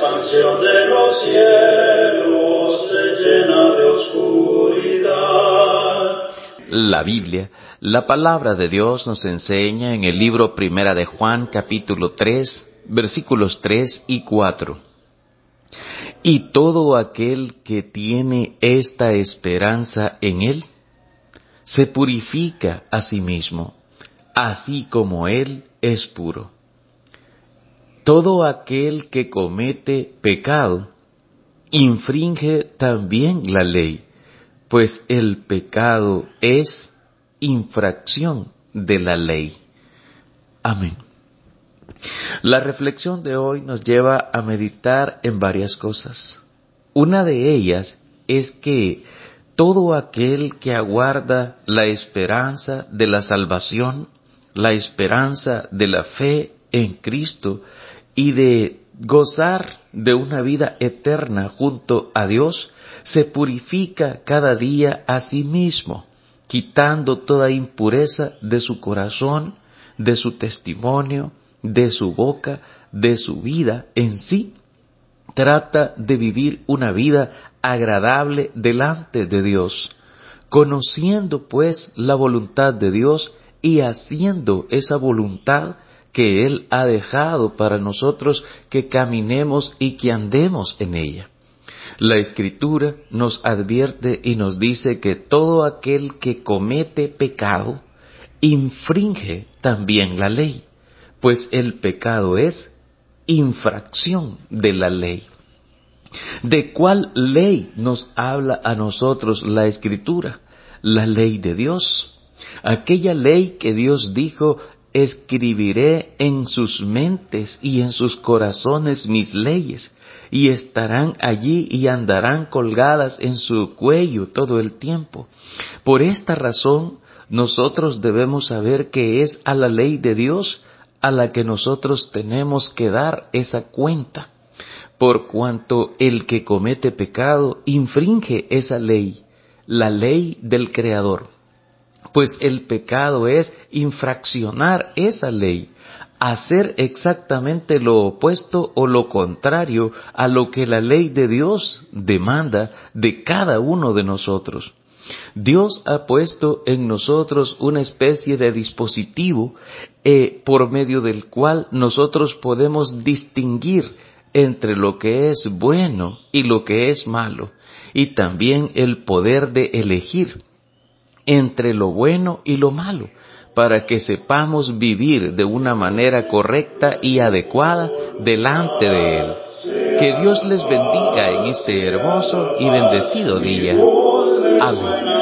expansión de los cielos se llena de oscuridad. La Biblia, la palabra de Dios, nos enseña en el libro Primera de Juan, capítulo 3, versículos 3 y 4. Y todo aquel que tiene esta esperanza en Él, se purifica a sí mismo, así como Él es puro. Todo aquel que comete pecado, infringe también la ley, pues el pecado es infracción de la ley. Amén. La reflexión de hoy nos lleva a meditar en varias cosas. Una de ellas es que todo aquel que aguarda la esperanza de la salvación, la esperanza de la fe en Cristo y de gozar de una vida eterna junto a Dios, se purifica cada día a sí mismo, quitando toda impureza de su corazón, de su testimonio, de su boca, de su vida en sí. Trata de vivir una vida agradable delante de Dios, conociendo pues la voluntad de Dios y haciendo esa voluntad que Él ha dejado para nosotros que caminemos y que andemos en ella. La Escritura nos advierte y nos dice que todo aquel que comete pecado infringe también la ley, pues el pecado es infracción de la ley. ¿De cuál ley nos habla a nosotros la Escritura? La ley de Dios. Aquella ley que Dios dijo: escribiré en sus mentes y en sus corazones mis leyes, y estarán allí y andarán colgadas en su cuello todo el tiempo. Por esta razón, nosotros debemos saber que es a la ley de Dios a la que nosotros tenemos que dar esa cuenta, por cuanto el que comete pecado infringe esa ley, la ley del Creador. Pues el pecado es infraccionar esa ley, hacer exactamente lo opuesto o lo contrario a lo que la ley de Dios demanda de cada uno de nosotros. Dios ha puesto en nosotros una especie de dispositivo por medio del cual nosotros podemos distinguir entre lo que es bueno y lo que es malo, y también el poder de elegir entre lo bueno y lo malo, para que sepamos vivir de una manera correcta y adecuada delante de Él. Que Dios les bendiga en este hermoso y bendecido día. Amén.